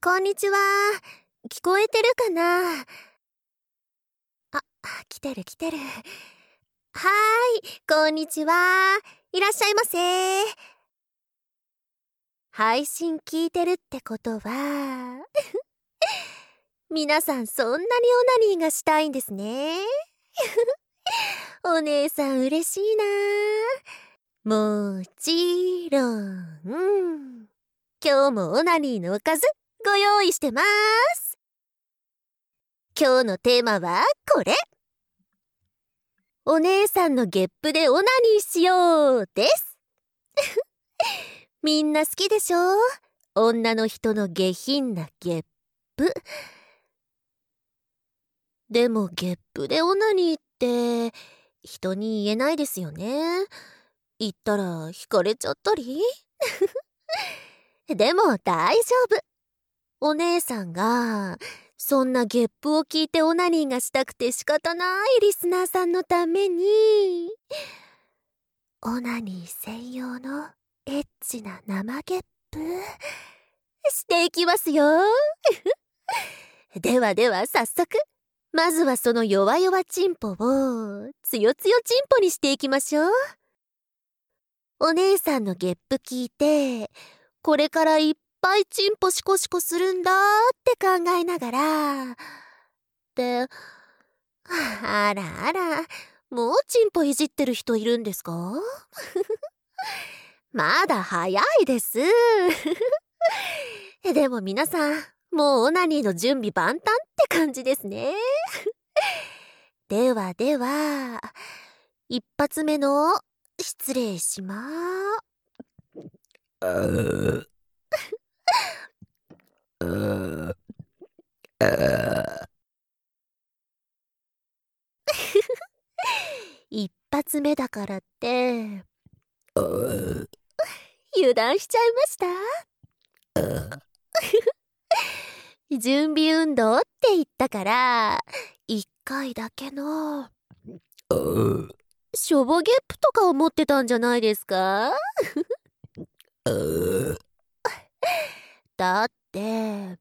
こんにちは。聞こえてるかな？あ、来てる。はーい、こんにちは。いらっしゃいませ。配信聞いてるってことは皆さんそんなにオナニーがしたいんですね。お姉さん嬉しいな。もちろん。今日もオナニーのおかずご用意してます。今日のテーマはこれ。お姉さんのゲップでオナニーしようですみんな好きでしょ？女の人の下品なゲップ。でもゲップでオナニーって人に言えないですよね。言ったら惹かれちゃったりでも大丈夫。お姉さんがそんなゲップを聞いてオナニーがしたくて仕方ないリスナーさんのためにオナニー専用のエッチな生ゲップしていきますよでは早速、まずはその弱々チンポをつよつよチンポにしていきましょう。お姉さんのゲップ聞いてこれからいっぱいチンポシコシコするんだって考えながらで、あらもうチンポいじってる人いるんですか？まだ早いですでも皆さんもうオナニーの準備万端って感じですねでは一発目の失礼しまー一発目だからって油断しちゃいました準備運動って言ったから一回だけのしょぼゲップとか思ってたんじゃないですか？だって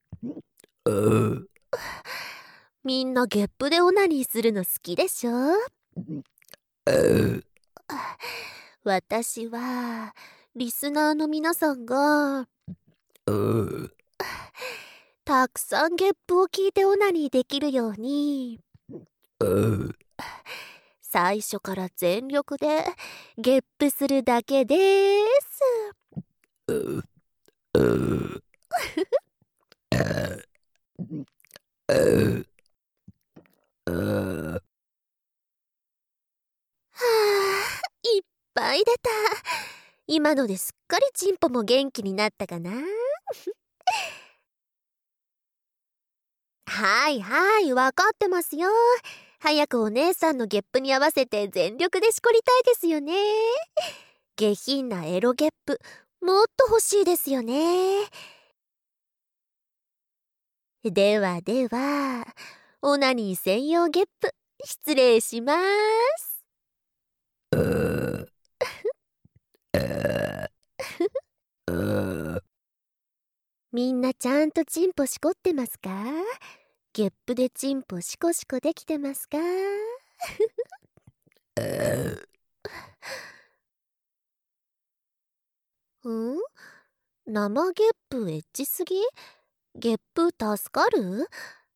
みんなゲップでオナニーするの好きでしょ？私はリスナーの皆さんがたくさんゲップを聞いてオナニーできるように最初から全力でゲップするだけです。はあ、いっぱい出た。今のですっかりチンポも元気になったかなはいわかってますよ。早くお姉さんのゲップに合わせて全力でしこりたいですよね。下品なエロゲップもっと欲しいですよね。ではオナニー専用ゲップ失礼します。みんなちゃんとチンポしこってますか？ゲップでチンポシコシコできてますか？生ゲップエッチすぎ？ゲップ助かる？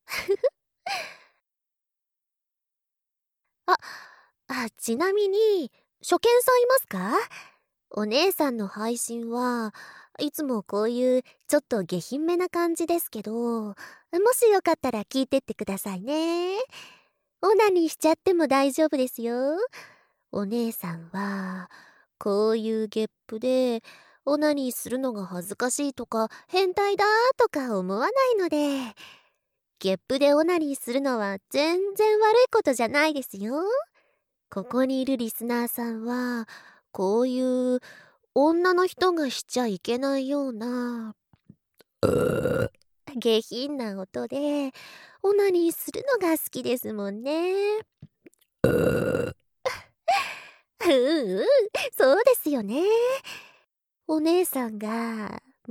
ちなみに初見さんいますか？お姉さんの配信はいつもこういうちょっと下品めな感じですけど、もしよかったら聞いてってくださいね。オナニーしちゃっても大丈夫ですよ。お姉さんはこういうゲップでオナニーするのが恥ずかしいとか変態だとか思わないので、ゲップでオナニーするのは全然悪いことじゃないですよ。ここにいるリスナーさんはこういう女の人がしちゃいけないような下品な音でオナニーするのが好きですもんね。そうですよね。お姉さんが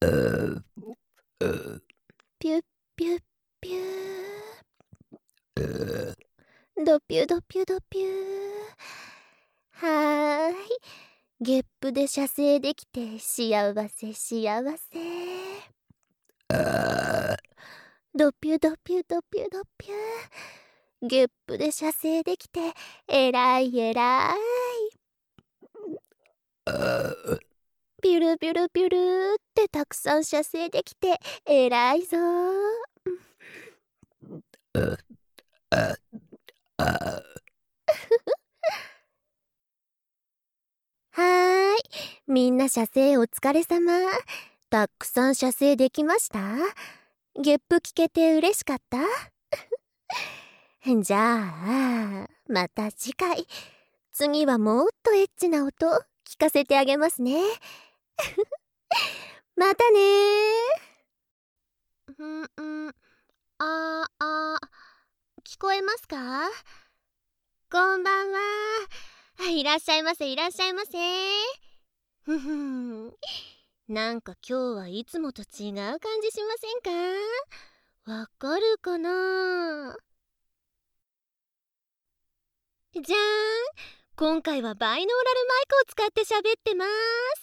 ピュッピュッピュー。ドピュドピュドピュー。はーい。ゲップで射精できて幸せ幸せ。ドピュドピュドピュドピュー。ゲップで射精できてえらいえらい。ピュルピュルピュルってたくさん射精できてえらいぞー。はーい。みんな射精お疲れ様。たくさん射精できました？ゲップ聞けて嬉しかったじゃあ、また次回。次はもっとエッチな音聞かせてあげますね。またねー。聞こえますか？こんばんは。いらっしゃいませいらっしゃいませ。ふふん。なんか今日はいつもと違う感じしませんか？わかるかな？じゃーん。今回はバイノーラルマイクを使って喋ってます。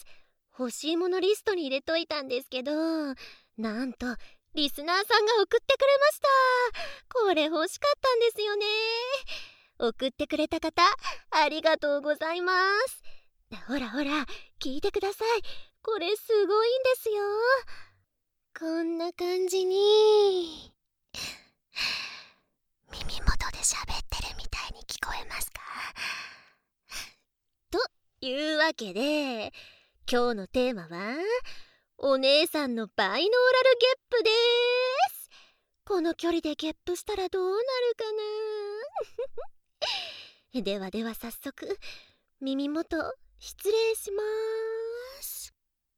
欲しいものリストに入れといたんですけど、なんとリスナーさんが送ってくれました。これ欲しかったんですよね。送ってくれた方、ありがとうございます。ほらほら、聞いてください。これすごいんですよ。こんな感じに耳元で喋ってるみたいに聞こえますか？というわけで、今日のテーマはお姉さんのバイノーラルゲップです。この距離でゲップしたらどうなるかなではでは早速耳元失礼します。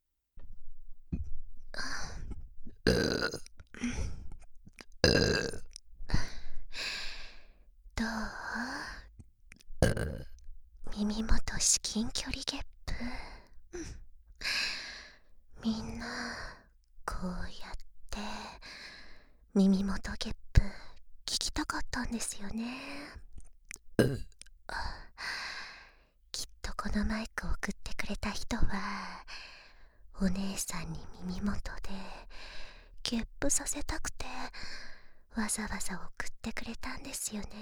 どう？耳元至近距離ゲップ。みんなこうやって耳元ゲップ聞きたかったんですよね。きっとこのマイクを送ってくれた人はお姉さんに耳元でゲップさせたくてわざわざ送ってくれたんですよね。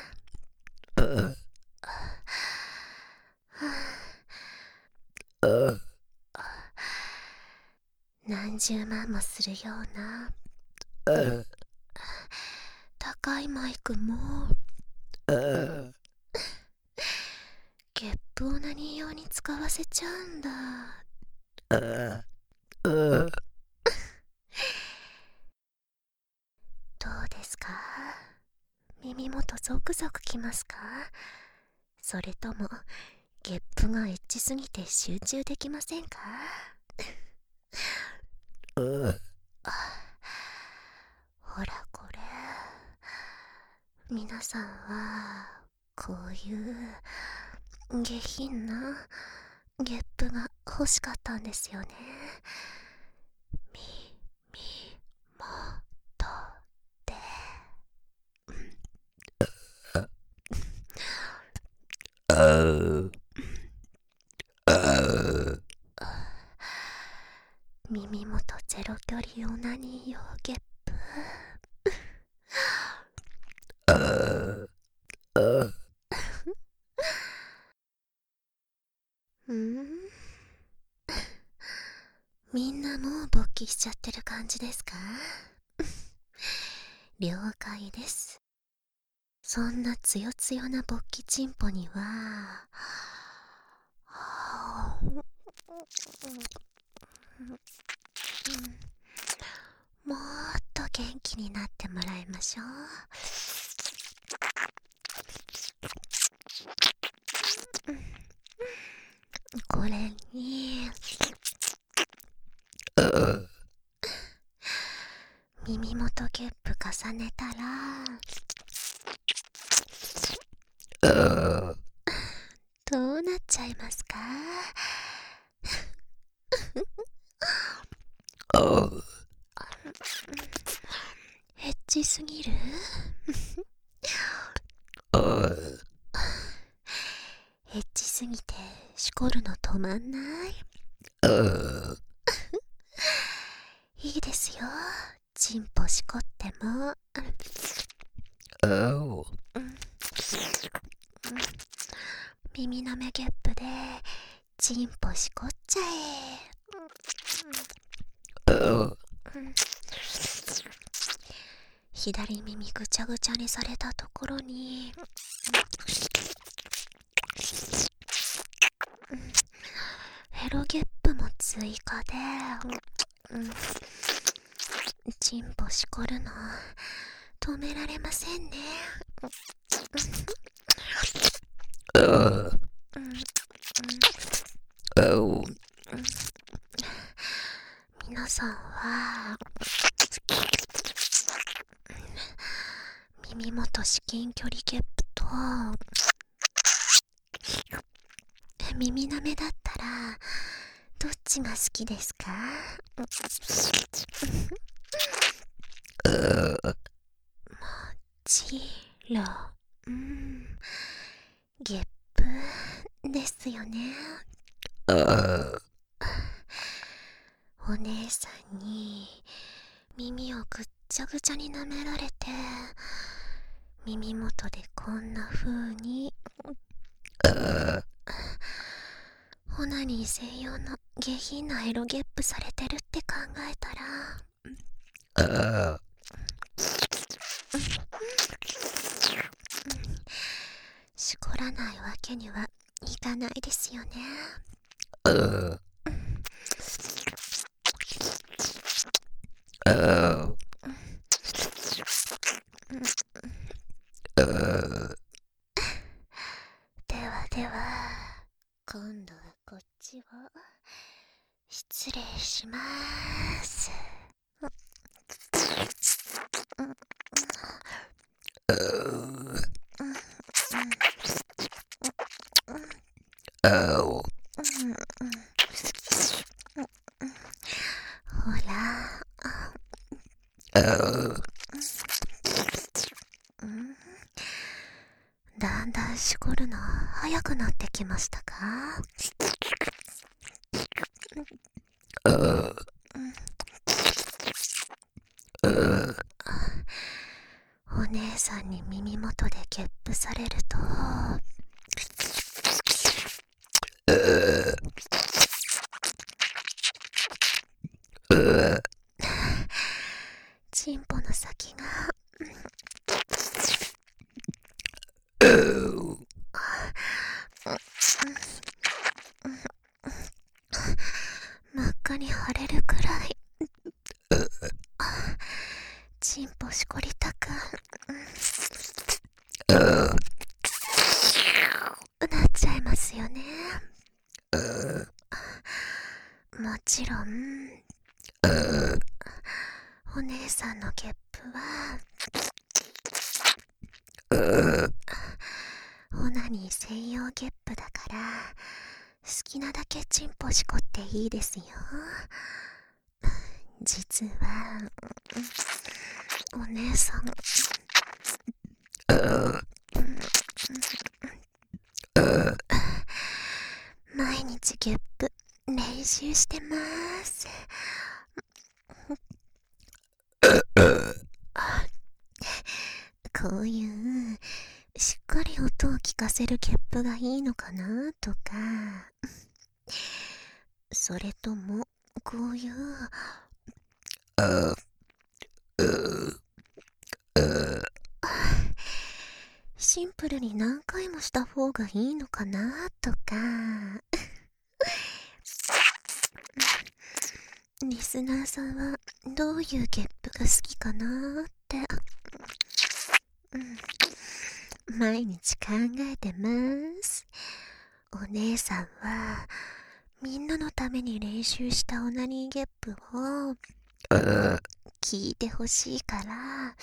何十万もするような高いマイクもゲップを何用に使わせちゃうんだ。どうですか？耳元ゾクゾクきますか？それともゲップがエッチすぎて集中できませんか？ほらこれ、皆さんはこういう下品なゲップが欲しかったんですよね。みもとで耳元ゼロ距離オナニー用ゲップみんなもう勃起しちゃってる感じですか？了解です。そんなつよつよな勃起チンポにはもっと元気になってもらいましょう。これに耳元ゲップ重ねたらどうなっちゃいますか？ まんない？いいですよ。チンポしこっても。耳なめゲップでチンポしこっちゃえ。左耳ぐちゃぐちゃにされたところにヘロゲップも追加で、チンポしこるの止められませんね。皆さんは耳元至近距離ゲップと耳なめだったらどっちが好きですか？もちろんゲップですよね。お姉さんに耳をぐっちゃぐちゃに舐められて、耳元でこんな風にオナニー専用の下品なエロゲップされてるって考えたら、しこらないわけにはいかないですよね。ではでは、今度はこっちを失礼します。ほら、だんだんしこるの早くなってきましたか？お姉さんに耳元でゲップされるとチンポの先が真っ赤に腫れるくらいチンポしこりたくなっちゃいますよね。もちろんお姉さんのゲップはオナニー専用ゲップだから好きなだけチンポしこっていいですよ。実はお姉さん毎日ゲップ練習してます。こういうしっかり音を聞かせるゲップがいいのかなとか、それともこういうシンプルに何回もした方がいいのかなとかリスナーさんはどういうゲップが好きかなって、毎日考えてます。お姉さんはみんなのために練習したオナニーゲップを聞いてほしいから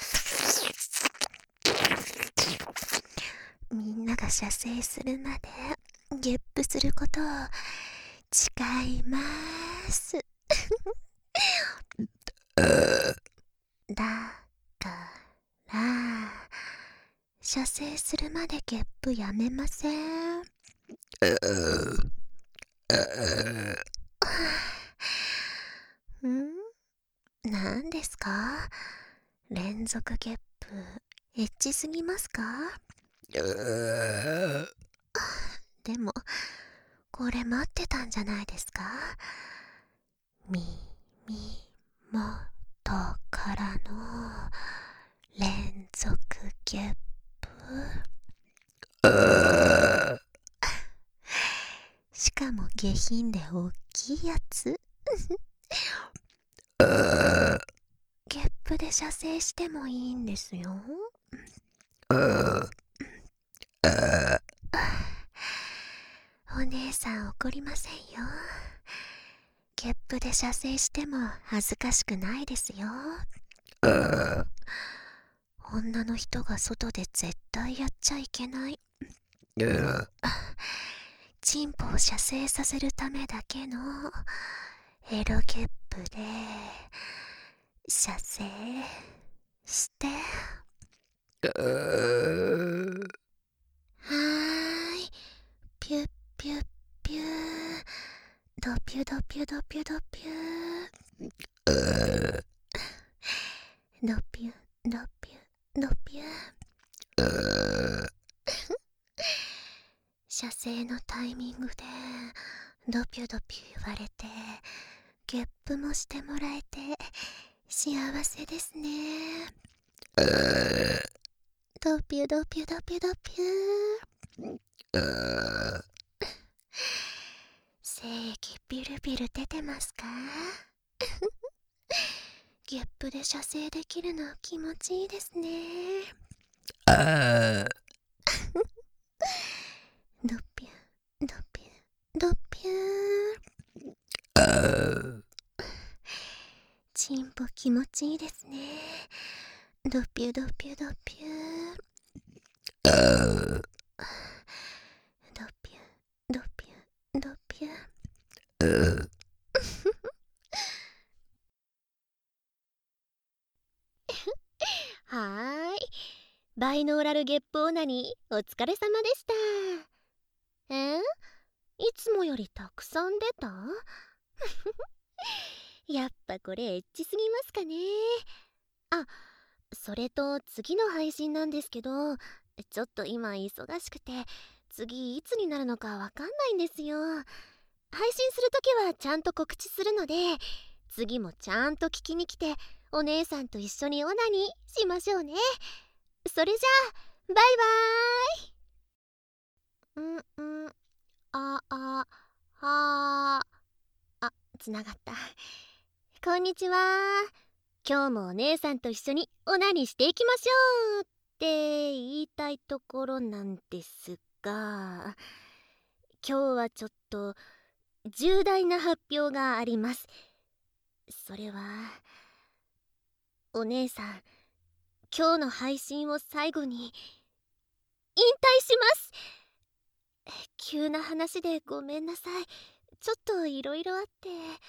みんなが射精するまでゲップすることを誓いますだから射精するまでゲップやめません？ 何ですか？連続ゲップエッチすぎますか？でもこれ待ってたんじゃないですか？耳元からの連続ゲップ。しかも下品で大きいやつ。ゲップで射精してもいいんですよ。お姉さん怒りませんよ。ゲップで射精しても恥ずかしくないですよ。女の人が外で絶対やっちゃいけない。チンポを射精させるためだけのエロゲップで射精して。ピュッピュッピュー、ドピュドピュドピュドピュー、ドピュドピュドピュー。射精のタイミングでドピュドピュ言われてゲップもしてもらえて幸せですね。ドピュドピュドピュドピュー。精液ビルビル出てますか？ゲップで射精できるの気持ちいいですね。ドピュドピュドピュー。チンポ気持ちいいですね。ドピュドピュドピュー。ドピュドピュドピュー。はーい、バイノーラルゲップオナニーお疲れ様でした。いつもよりたくさん出た？やっぱこれエッチすぎますかね。あ、それと次の配信なんですけど、ちょっと今忙しくて次いつになるのかわかんないんですよ。配信するときはちゃんと告知するので、次もちゃんと聞きに来てお姉さんと一緒にオナニーしましょうね。それじゃあバイバーイ。つながった。こんにちは。今日もお姉さんと一緒にオナニーしていきましょうって言いたいところなんですが、今日はちょっと重大な発表があります。それは、お姉さん、今日の配信を最後に引退します。急な話でごめんなさい。ちょっといろいろあって。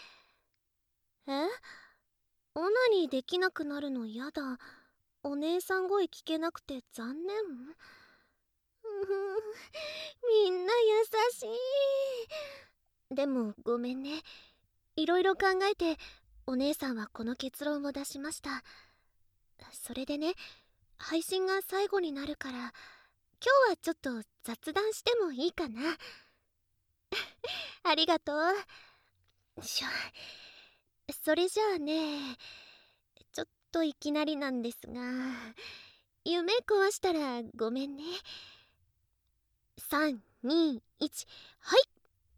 オナニーできなくなるのやだ。お姉さん声聞けなくて残念。みんな優しい。でもごめんね。いろいろ考えてお姉さんはこの結論を出しました。それでね、配信が最後になるから今日はちょっと雑談してもいいかな。ありがとう。それじゃあね、ちょっといきなりなんですが、夢壊したらごめんね。3、2、1、はい。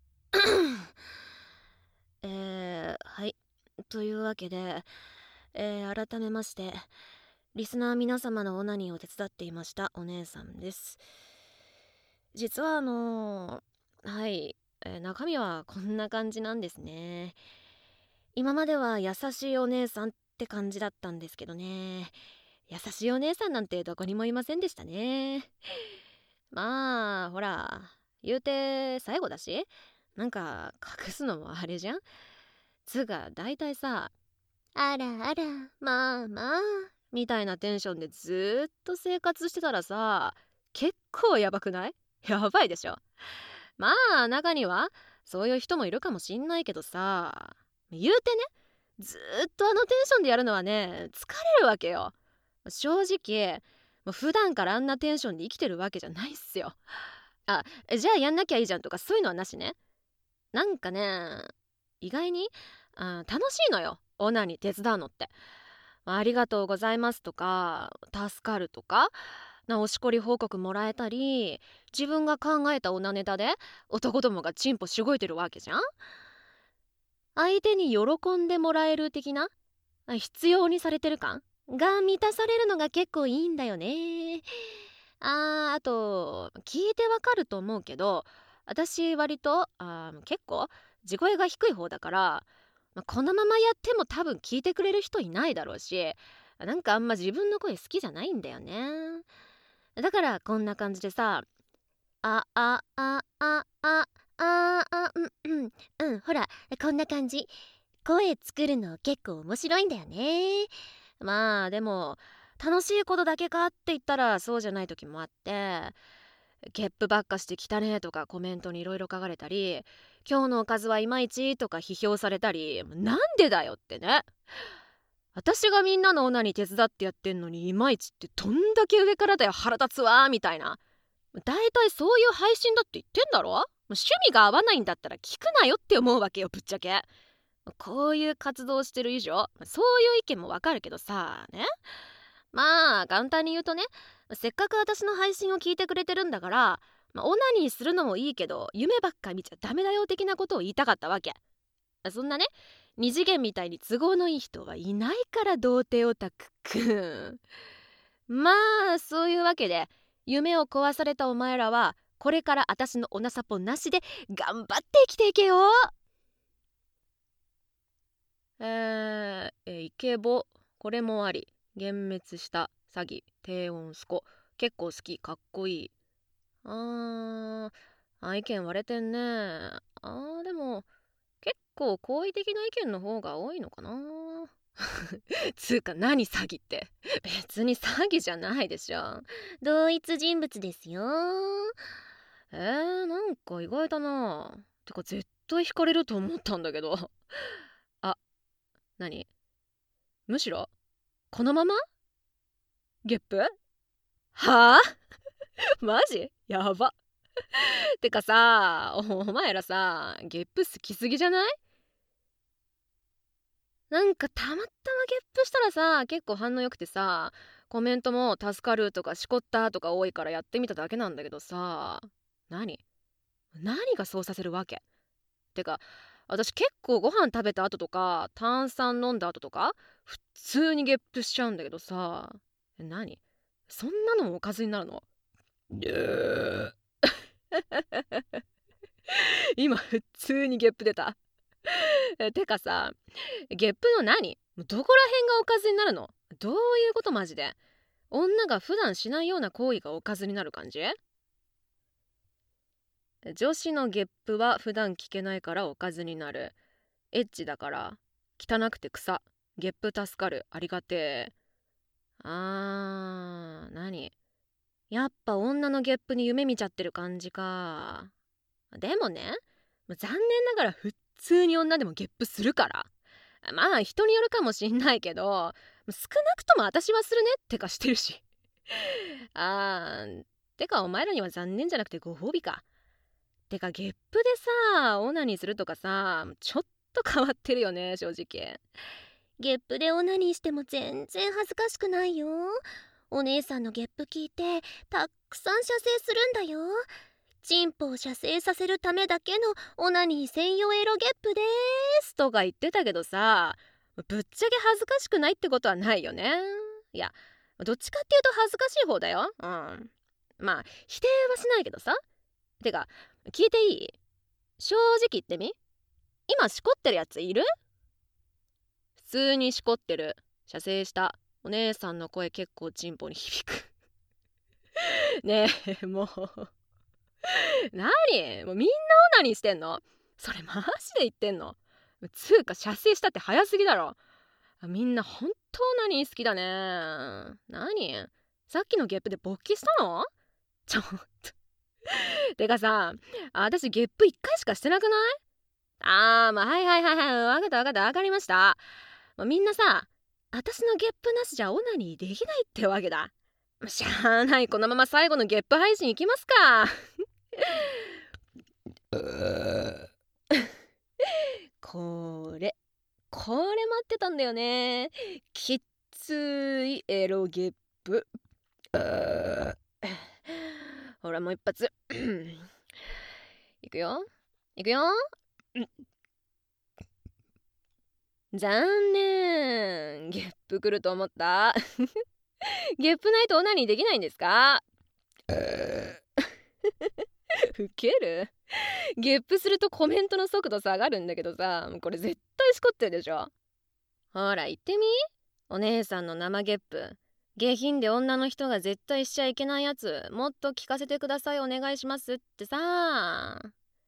はい。というわけで、改めまして、リスナー皆様のオナニーを手伝っていましたお姉さんです。実ははい、中身はこんな感じなんですね。今までは優しいお姉さんって感じだったんですけどね。優しいお姉さんなんてどこにもいませんでしたね。まあほら、言うて最後だし、なんか隠すのもあれじゃん。つうか大体さ、あらあら、まあまあみたいなテンションでずっと生活してたらさ、結構やばくない？やばいでしょ。まあ中にはそういう人もいるかもしんないけどさ、言うてね、ずーっとあのテンションでやるのはね、疲れるわけよ。正直もう普段からあんなテンションで生きてるわけじゃないっすよ。あ、じゃあやんなきゃいいじゃんとかそういうのはなしね。なんかね、意外に楽しいのよ、オナに手伝うのって。ありがとうございますとか助かるとかおしこり報告もらえたり、自分が考えたオナネタで男どもがチンポしごいてるわけじゃん。相手に喜んでもらえる的な必要にされてる感が満たされるのが結構いいんだよね。あと聞いてわかると思うけど、私割と結構地声が低い方だから、このままやっても多分聞いてくれる人いないだろうし、なんかあんま自分の声好きじゃないんだよね。だからこんな感じでさ、あああああああほらこんな感じ。声作るの結構面白いんだよね。まあでも楽しいことだけかって言ったらそうじゃない時もあって、ゲップばっかしてきたねとかコメントにいろいろ書かれたり、今日のおかずはいまいちとか批評されたり、なんでだよってね。私がみんなのオナに手伝ってやってんのにいまいちってどんだけ上からだよ、腹立つわみたいな。だいたいそういう配信だって言ってんだろ。趣味が合わないんだったら聞くなよって思うわけよ、ぶっちゃけ。こういう活動してる以上そういう意見もわかるけどさね。まあ簡単に言うとね、せっかく私の配信を聞いてくれてるんだから、オナニーするのもいいけど夢ばっか見ちゃダメだよ的なことを言いたかったわけ。そんなね、二次元みたいに都合のいい人はいないから童貞オタクくん。まあそういうわけで、夢を壊されたお前らはこれから私のオナサポなしで頑張って生きていけよ。イケボ、これもあり、幻滅した詐欺、低音スコ、結構好き、かっこいい。意見割れてんね。でも結構好意的な意見の方が多いのかな。つうか何詐欺って、別に詐欺じゃないでしょ。 同一人物ですよ。 なんか意外だな。てか絶対惹かれると思ったんだけど。何、むしろこのままゲップはあマジやば。てかさ、お前らさ、ゲップ好きすぎじゃない？なんかたまたまゲップしたらさ、結構反応良くてさ、コメントも助かるとかしこったとか多いからやってみただけなんだけどさ、何がそうさせるわけ？てか私結構ご飯食べた後とか炭酸飲んだ後とか普通にゲップしちゃうんだけどさ、何そんなのもおかずになるの？今普通にゲップ出た。てかさ、ゲップのどこら辺がおかずになるの？どういうことマジで？女が普段しないような行為がおかずになる感じ？女子のゲップは普段聞けないからおかずになる。エッチだから汚くて草。ゲップ助かる、ありがてえ。やっぱ女のゲップに夢見ちゃってる感じか。でもね、残念ながら普通に女でもゲップするから。まあ人によるかもしんないけど、少なくとも私はするねってかしてるし。てかお前らには残念じゃなくてご褒美か。てかゲップでさオナニーするとかさ、ちょっと変わってるよね正直。 ゲップでオナニーしても全然恥ずかしくないよ。お姉さんのゲップ聞いてたくさん射精するんだよ。チンポを射精させるためだけのオナニー専用エロゲップでーすとか言ってたけどさ、ぶっちゃけ恥ずかしくないってことはないよね。いやどっちかっていうと恥ずかしい方だよ。まあ否定はしないけどさ。てか聞いていい？正直言ってみ？今しこってるやついる？普通にしこってる。射精した。お姉さんの声結構チンポに響く。ねえもう何？もうみんなオナニーしてんの？それマジで言ってんの？つうか射精したって早すぎだろ。みんな本当オナニー好きだね。さっきのゲップで勃起したの？ちょっとてかさ、私ゲップ1回しかしてなくない？はいはいはいはい、わかったわかったわかりました。みんなさ、私のゲップなしじゃオナニーできないってわけだ。しゃあない、このまま最後のゲップ配信いきますか。これ待ってたんだよね。きっついエロゲップ。ほらもう一発。いくよいくよ。残念、ゲップ来ると思った。ゲップないとオナニーできないんですか？ウケる。ゲップするとコメントの速度下がるんだけどさ、これ絶対しこってるでしょ。ほら言ってみ、お姉さんの生ゲップ。下品で女の人が絶対しちゃいけないやつ、もっと聞かせてください、お願いしますってさ。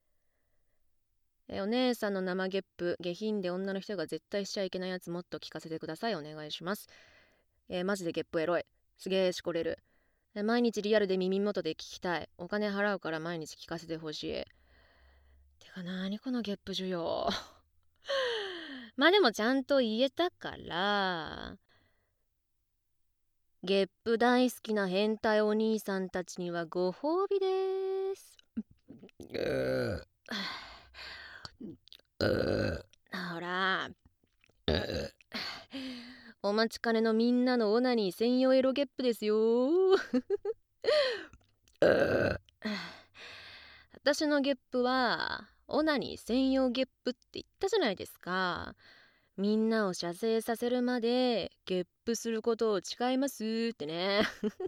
お姉さんの生ゲップ、下品で女の人が絶対しちゃいけないやつ、もっと聞かせてください、お願いします。マジでゲップエロい。すげえしこれる。毎日リアルで耳元で聞きたい。お金払うから毎日聞かせてほしい。てかなにこのゲップ需要。まあでもちゃんと言えたから、ゲップ大好きな変態お兄さんたちにはご褒美です。ほら、お待ちかねのみんなのオナニー専用エロゲップですよ。私のゲップはオナニー専用ゲップって言ったじゃないですか。みんなを射精させるまでゲップすることを誓いますってね。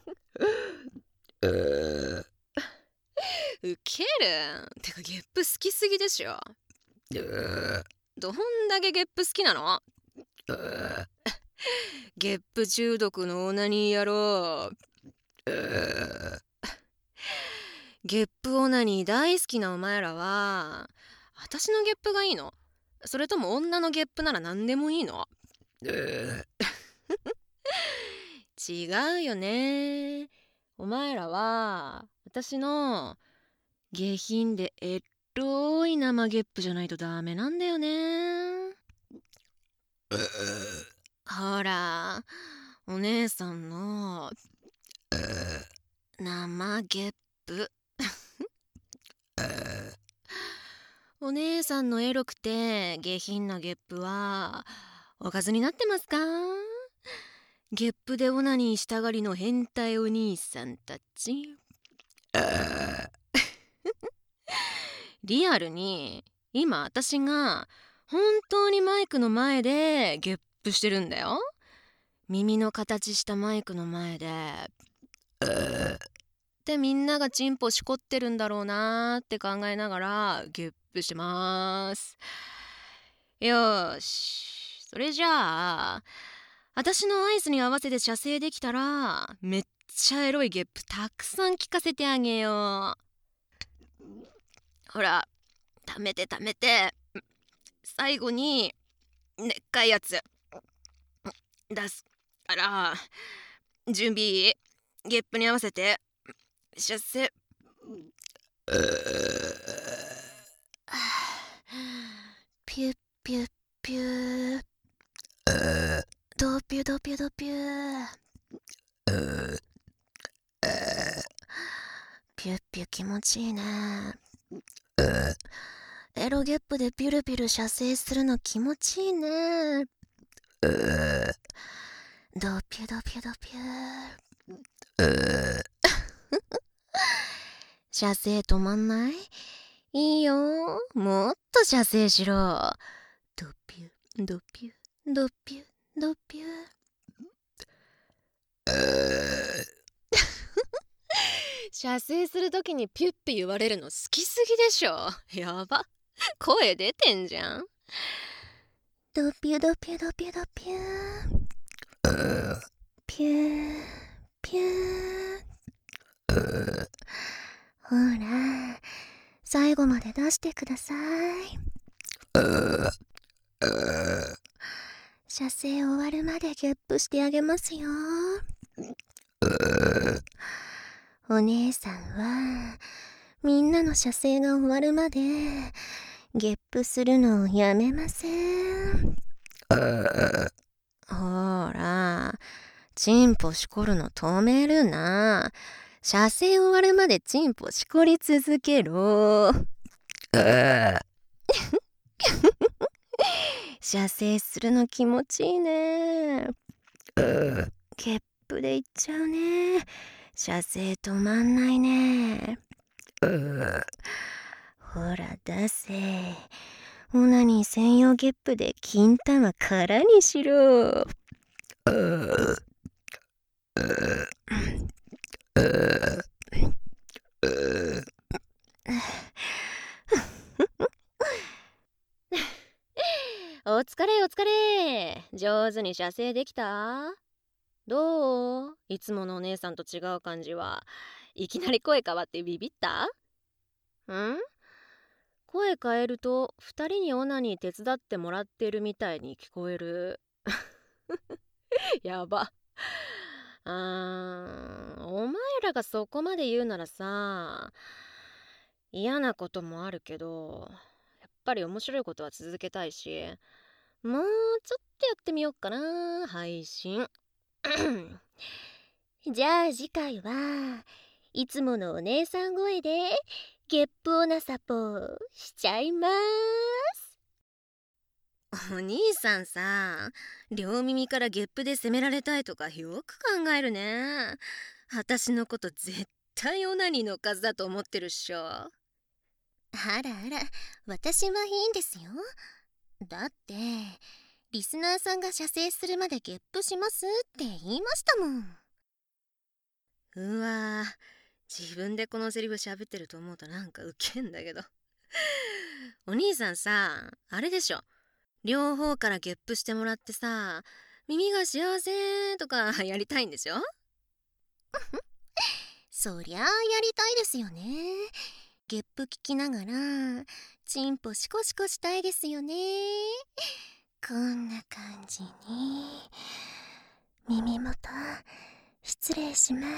ウケる。てかゲップ好きすぎでしょ。どんだけゲップ好きなの？ゲップ中毒のオナニー野郎。ゲップオナニー大好きなお前らは私のゲップがいいの？それとも女のゲップなら何でもいいの？違うよね。お前らは私の下品でエロい生ゲップじゃないとダメなんだよね。ほら、お姉さんの生ゲップ。お姉さんのエロくて下品なゲップはおかずになってますか？ゲップでオナニーしたがりの変態お兄さんたち。リアルに今私が本当にマイクの前でゲップしてるんだよ。耳の形したマイクの前で。でみんながチンポしこってるんだろうなって考えながらゲップしてます。よーし、それじゃあ私の合図に合わせて射精できたらめっちゃエロいゲップたくさん聞かせてあげよう。ほら、溜めて溜めて、最後にでっかいやつ出すから準備、ゲップに合わせて射精。ピュッピュッピュー、ドピュドピュドピュー。ピュッピュ気持ちいいね。エロゲップでピュルピュル射精するの気持ちいいね。ドピュドピュドピュー。射精止まんない？いいよ、もっと射精しろ。ドピュドピュドピュドピュ。射精するときにピュッピ言われるの好きすぎでしょ。やば、声出てんじゃん。ドピュドピュドピュドピュー、ピューピュー。ほら、最後まで出してください。射精終わるまでゲップしてあげますよ。お姉さんはみんなの射精が終わるまでゲップするのをやめません？ほら、チンポしこるの止めるな。射精終わるまでチンポしこり続けろ。射精するの気持ちいいね。ゲップでいっちゃうね。射精止まんないね。ほら出せ。オナニー専用ゲップで金玉空にしろ。 お疲れお疲れ。上手に射精できた？どう？いつものお姉さんと違う感じは。いきなり声変わってビビった？声変えると2人にオナニー手伝ってもらってるみたいに聞こえる。やば。お前らがそこまで言うならさ、嫌なこともあるけど、やっぱり面白いことは続けたいし、もうちょっとやってみようかな、配信。 じゃあ次回はいつものお姉さん声でゲップオナサポしちゃいます。 お兄さんさ、両耳からゲップで責められたいとかよく考えるね。私のこと絶対オナニーの数だと思ってるっしょ。 あらあら、私はいいんですよ。だってリスナーさんが射精するまでゲップしますって言いましたもん。 うわぁ、自分でこのセリフ喋ってると思うとなんかウケんだけど。お兄さんさ、あれでしょ、両方からゲップしてもらってさ、耳が幸せとかやりたいんでしょ？ そりゃあやりたいですよね。ゲップ聞きながらチンポシコシコしたいですよね。こんな感じに耳元失礼します。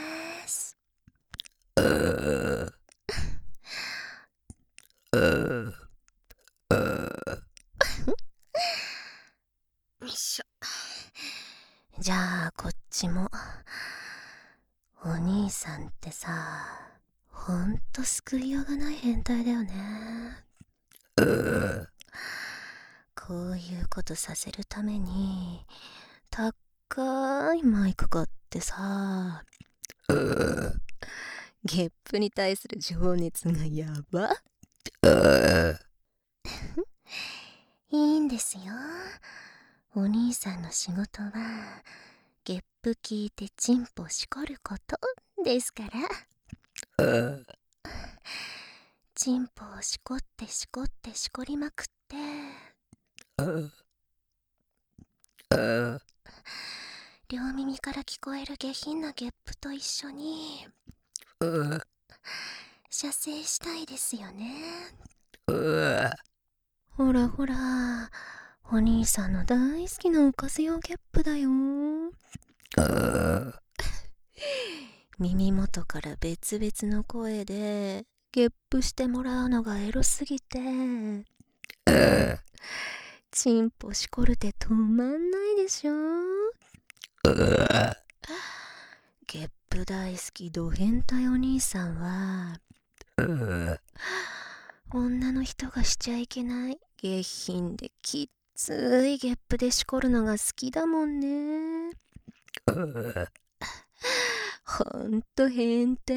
よいしょ。 じゃあこっちも。お兄さんってさ、ほんと救いようがない変態だよね。こういうことさせるために高いマイク買ってさ、ゲップに対する情熱がやば。いいんですよ。お兄さんの仕事はゲップ聞いてチンポしこることですから。チンポをしこってしこってしこりまくって、両耳から聞こえる下品なゲップと一緒に射精したいですよね。ほらほら、お兄さんの大好きなおかず用ゲップだよ。耳元から別々の声でゲップしてもらうのがエロすぎてチンポしこるて止まんないでしょ。ゲップ大好きド変態お兄さんは女の人がしちゃいけない下品できっついゲップでしこるのが好きだもんね。ほんと変態。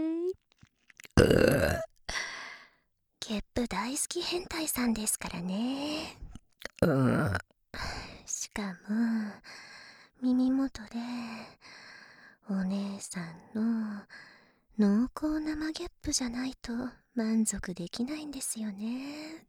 ゲップ大好き変態さんですからね。しかも耳元でお姉さんの濃厚生ゲップじゃないと満足できないんですよね。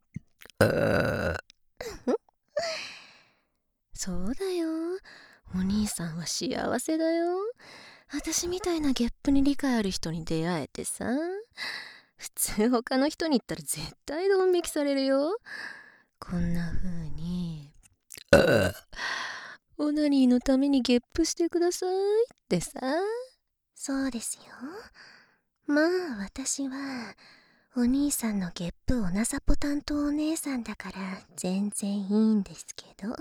そうだよ、お兄さんは幸せだよ。私みたいなゲップに理解ある人に出会えてさ、普通他の人に言ったら絶対ドン引きされるよ。こんな風にオナニーのためにゲップしてくださいってさ。そうですよ。まあ私はお兄さんのゲップおなさぽ担当お姉さんだから全然いいんですけど。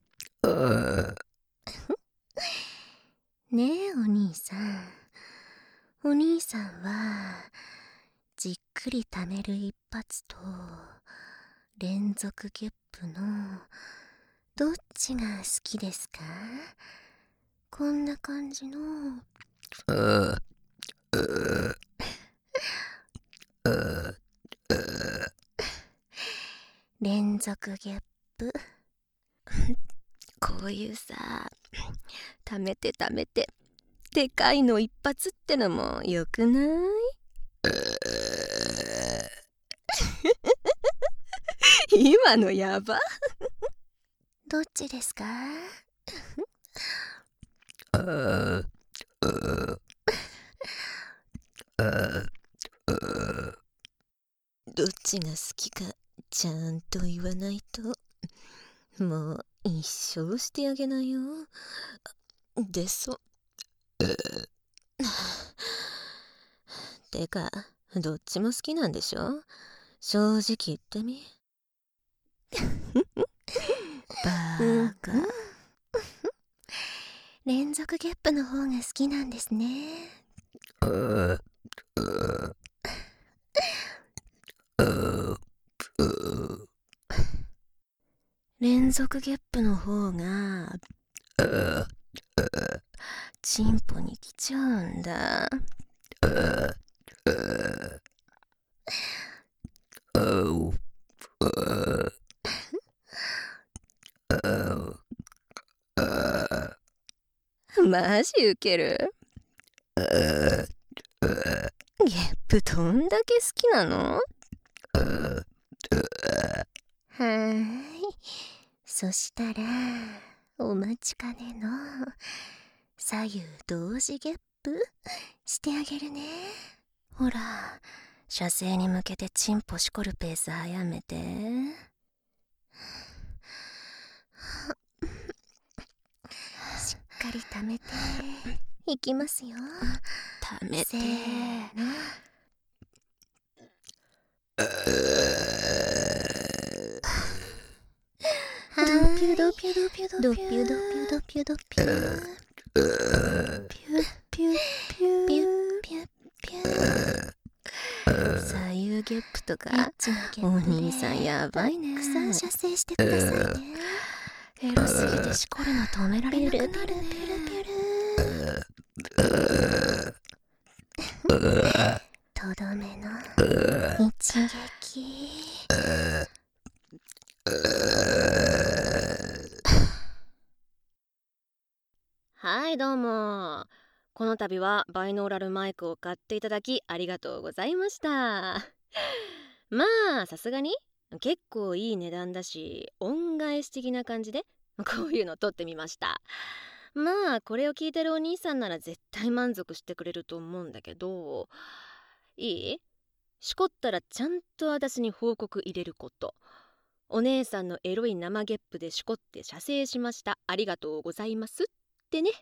ねえお兄さん。お兄さんはじっくり溜める一発と連続ゲップのどっちが好きですか？こんな感じの連続ゲップ。こういうさ、溜めて溜めてでかいの一発ってのもよくない？今のやば。どっちですか？どっちが好きかちゃんと言わないともう一生してあげなよ。でてかどっちも好きなんでしょ？正直言ってみ。バーカ。連続ゲップの方が好きなんですね。連続ゲップの方がチンポに来ちゃうんだ。マジウケる。ゲップどんだけ好きなの？はーい。そしたらお待ちかねの左右同時ゲップしてあげるね。ほら、射精に向けてチンポしこるペース早めて。しっかり溜めていきますよ。溜めてせーの。ドピュドピュドピュドピュドピュドピュドピュピュピュピュピュピュ。左右ゲップとかお兄さんやばいね。たくさん射精してくださいね。エロすぎてしこるの止められなくなるね。とどめの一撃。 はいどうも。この度はバイノーラルマイクを買っていただきありがとうございました。まあさすがに結構いい値段だし恩返し的な感じでこういうの撮ってみました。まあこれを聞いてるお兄さんなら絶対満足してくれると思うんだけど、いい？しこったらちゃんと私に報告入れること。お姉さんのエロい生ゲップでしこって射精しました、ありがとうございますってね。